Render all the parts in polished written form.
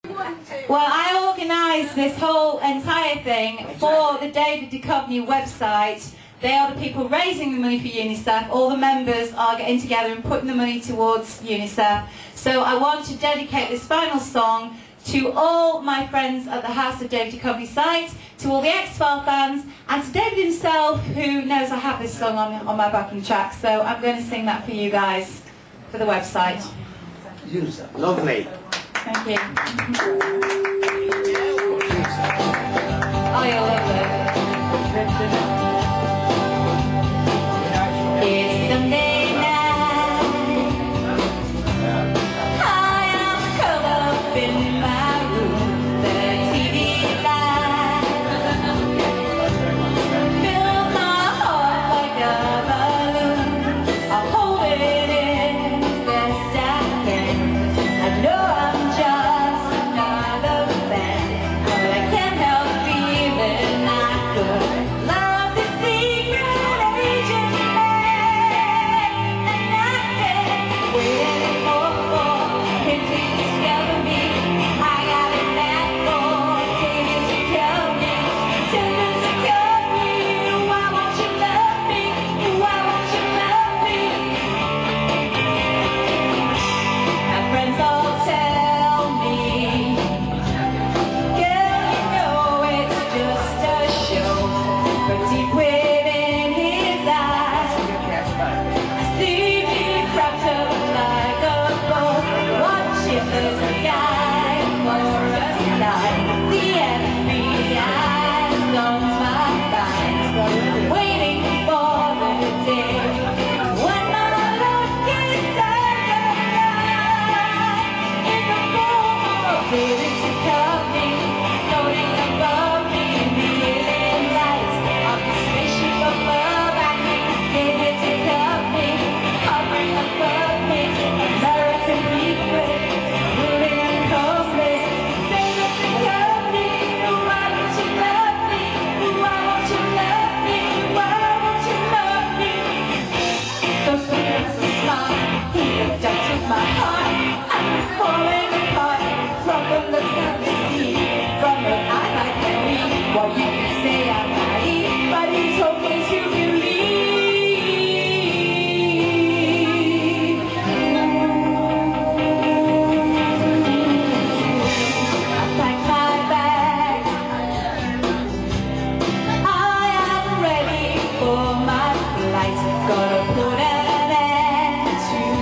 Well, I organised this whole entire thing for the David Duchovny website. They are the people raising the money for UNICEF. All the members are getting together and putting the money towards UNICEF. So I want to dedicate this final song to all my friends at the House of David Duchovny site, to all the X-File fans, and to David himself, who knows I have this song on my backing track. So I'm going to sing that for you guys, for the website. Lovely. Thank you. Oh, you'll love it. It's Sunday night. I am curled up in my room. The TV light fills my heart like a balloon. I'll hold it in as best I can. I know I'm just another fan, but I can't help feeling I could love the secret agent man, and I can't wait anymore for him to discover me. I got a knack for David Duchovny, tender Duchovny. Why won't you love me? Why won't you love me? My friends all tell me, girl, you know it's just a show. But deep within his eyes, I see me wrapped up like a bow, watching this guy was just like the FBI's on my mind. I'm waiting for the day when my lucky stars align in the form of David Duchovny, floating above me in the alien lights of the spaceship of love. I hear David Duchovny hovering above me, American secret, rooting and conflict. David Duchovny, why won't you love me? Why won't you love me? Why won't you love me? So sweet and so smart, he looked up to my heart. I'm falling apart from the looks I see, from the eyes I can read. Well, you can say I'm naive, but he told me to believe. I packed my bags. I am ready for my flight. Gonna put an end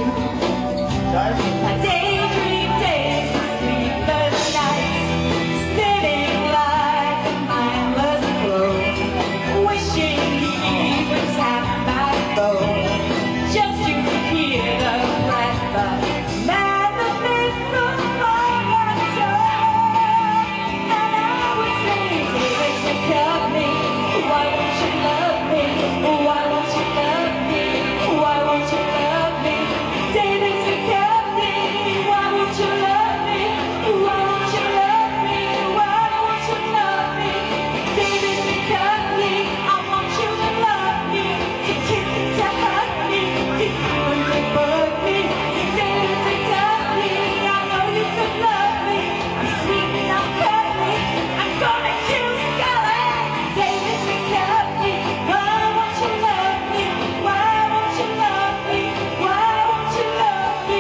to my daydream days, sleepless nights, sitting like a mindless crow, wishing he would tap my phone, just to hear the breath of magnificent overtone. And I would say, David Duchovny, why won't you love me? Why won't you love me? Why won't you love me? David Duchovny, why won't you love me? Why won't you love me? Why won't you love me? David Duchovny, I want you to love me, to kiss me, to hug me, to feel me, bug me. David Duchovny, I know you could love me. I'm sweet and I'm cuddly, I'm gonna choose Scarlet. David Duchovny, why won't you love me? Why won't you love me? Why won't you love me?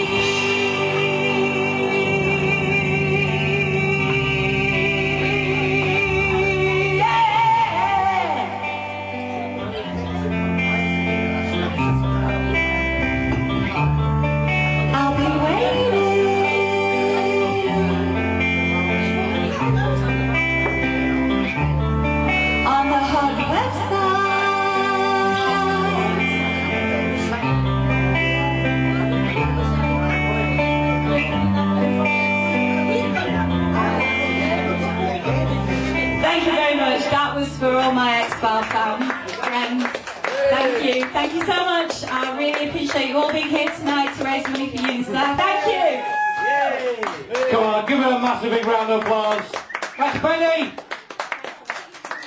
I'll be waiting on the hot website. Thank you very much. That was for all my X-File fans, friends. Thank you so much. I really appreciate you all being here tonight to raise money for UNICEF. Thank you. Come on, give her a massive big round of applause. That's Benny.